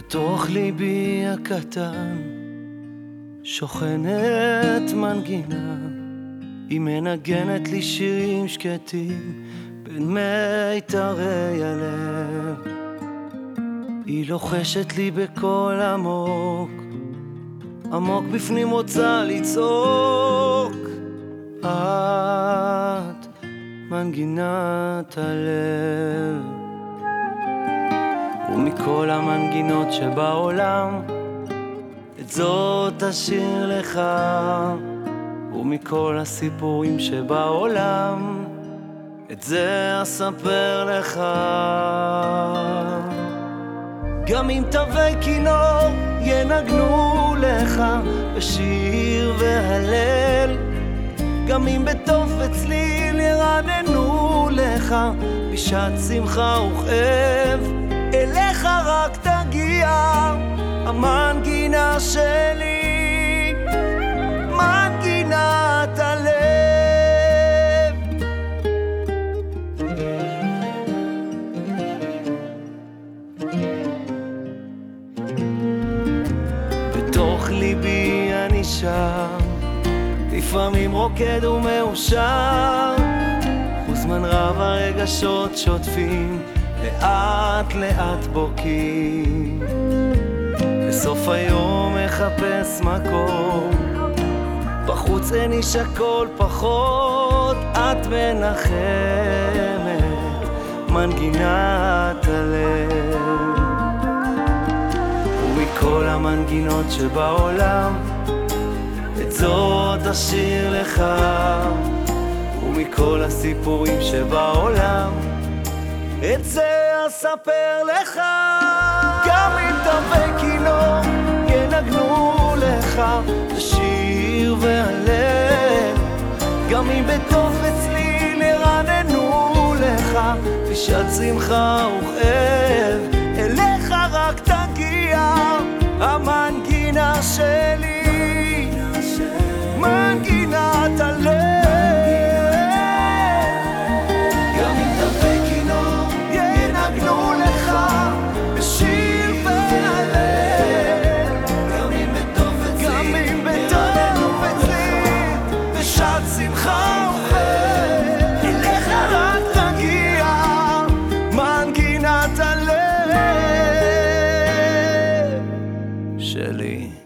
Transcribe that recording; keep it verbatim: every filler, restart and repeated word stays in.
בתוך ליבי הקטן שוכנת מנגינה, היא מנגנת לי שירים שקטים בין מיתרי הלב. היא לוחשת לי בקול עמוק, עמוק בפנים רוצה לצעוק, את מנגינת הלב. ומכל המנגינות שבעולם את זאת אשיר לך, ומכל הסיפורים שבעולם את זה אספר לך. גם אם תווי כינור ינגנו לך בשיר והלל, גם אם בטוב וצליל ירננו לך בשעת שמחה וכאב, אליך רק תגיע המנגינה שלי, מנגינת הלב. בתוך ליבי אני שם, לפעמים רוקד ומאושר, וזמן רב הרגשות שוטפים, לאט לאט בוקעים. בסוף היום מחפש מקום, בחוץ אין איש הכל פחות, את מנחמת מנגינת הלב. ומכל המנגינות שבעולם את זאת אשיר לך, ומכל הסיפורים שבעולם את זה אספר לך. גם אם תווי כינור ינגנו לך בשיר והלל, גם אם בטוב וצליל ירננו לך בשעת שמחה וכאב, אליך רק תגיע המנגינה שלי, מנגינת הלב. שמחה וכאב, אליך רק תגיע מנגינת הלב שלי.